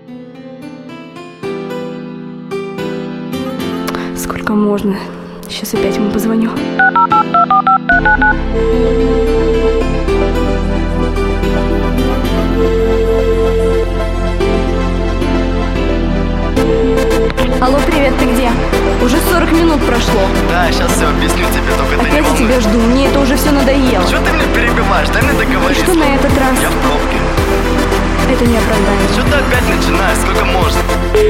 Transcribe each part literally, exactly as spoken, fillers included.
Сколько можно? Сейчас опять ему позвоню. Алло, привет, ты где? Уже сорок минут прошло. Да, сейчас все объясню тебе, только ты не Опять я волнуйся. тебя жду, мне это уже все надоело. Что ты меня перебиваешь? Дай мне договориться. Что на этот раз? Я в пробке. Это не оправдание. Что ты опять начинаешь? Сколько можно?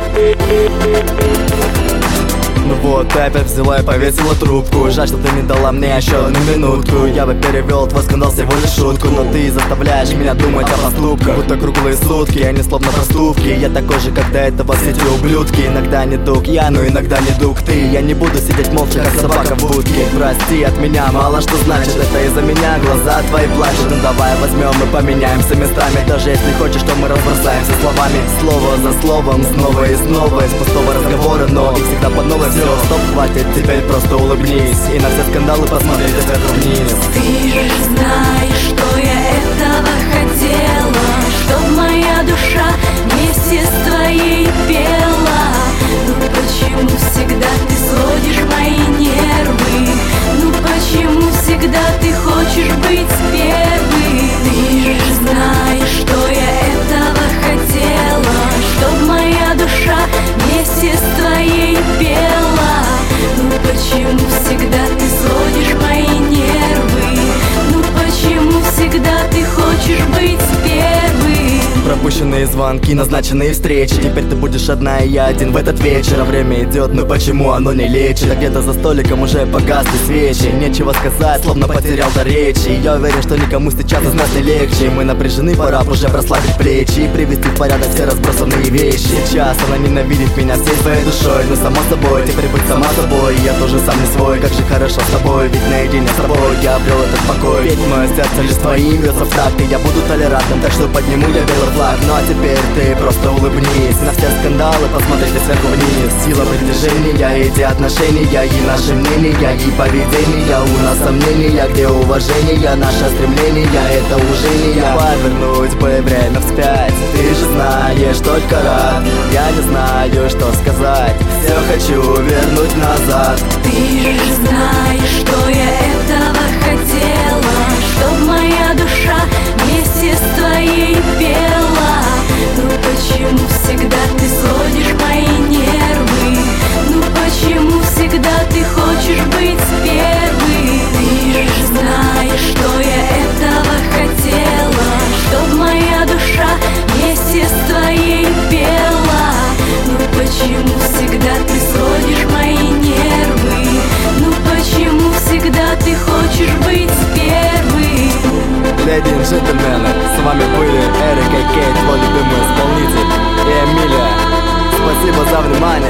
Ну вот, ты опять взяла и повесила трубку. Жаль, что ты не дала мне еще одну минутку. Я бы перевел твой скандал всего лишь шутку, но ты заставляешь меня думать о поступках. Будто круглые сутки, они словно проступки. Я такой же, как до этого все эти ублюдки. Иногда не дух я, но иногда не дух ты. Я не буду сидеть молча, как собака в будке. Прости, от меня мало что значит. Это из-за меня глаза твои плачут. Ну давай возьмем и поменяемся местами. Даже если хочешь, то мы разбросаемся словами. Слово за словом, снова и снова. Из пустого разговора, но и всегда по новой. Все, стоп, хватит, теперь просто улыбнись. И на все скандалы посмотри сверху вниз. Ты же знаешь, что я этого хотела, чтоб моя душа вместе с твоей пела. Ну почему всегда ты сводишь мои нервы? Ну почему всегда ты хочешь быть первой? Ты же знаешь, что я этого хотела, чтоб моя душа вместе с твоей пела. Ну почему всегда ты сводишь мои нервы? Ну почему всегда ты хочешь быть первой? Пропущенные звонки, назначенные встречи. Теперь ты будешь одна и я один в этот вечер. А время идет, но почему оно не лечит? А где-то за столиком уже погасли свечи. Нечего сказать, словно потерял до речи. Я уверен, что никому сейчас из нас не легче. Мы напряжены, пора б уже расслабить плечи и привести в порядок все разбросанные вещи. Сейчас она ненавидит меня всей своей душой, но само собой, теперь будь сама собой. Я тоже сам не свой, как же хорошо с тобой. Ведь наедине с тобой я обрел этот покой. Ведь мое сердце лишь твоим бьется в такт. И я буду толерантным, так что подниму я белый флаг. Ну а теперь ты просто улыбнись. На все скандалы посмотрите сверху вниз. Сила притяжения, эти отношения и наши мнения, и поведения. У нас сомнения, где уважение, наше стремление, это уже не я. Повернуть бы время вспять. Ты же знаешь, только рад. Я не знаю, что сказать. Все хочу вернуть назад. Ты же знаешь, что я этого хотела, чтоб моя душа вместе с твоей пела. Ну почему всегда ты сводишь мои нервы? Ну почему всегда ты хочешь быть первой? Ты же знаешь, что я этого хотела, чтоб моя душа вместе с твоей пела. Ну почему всегда ты сводишь мои нервы? Ну почему всегда ты хочешь быть первой? Леди и джентльмены, с вами были Эрик и Кейт, твой любимый исполнитель, и Эмилия. Спасибо за внимание.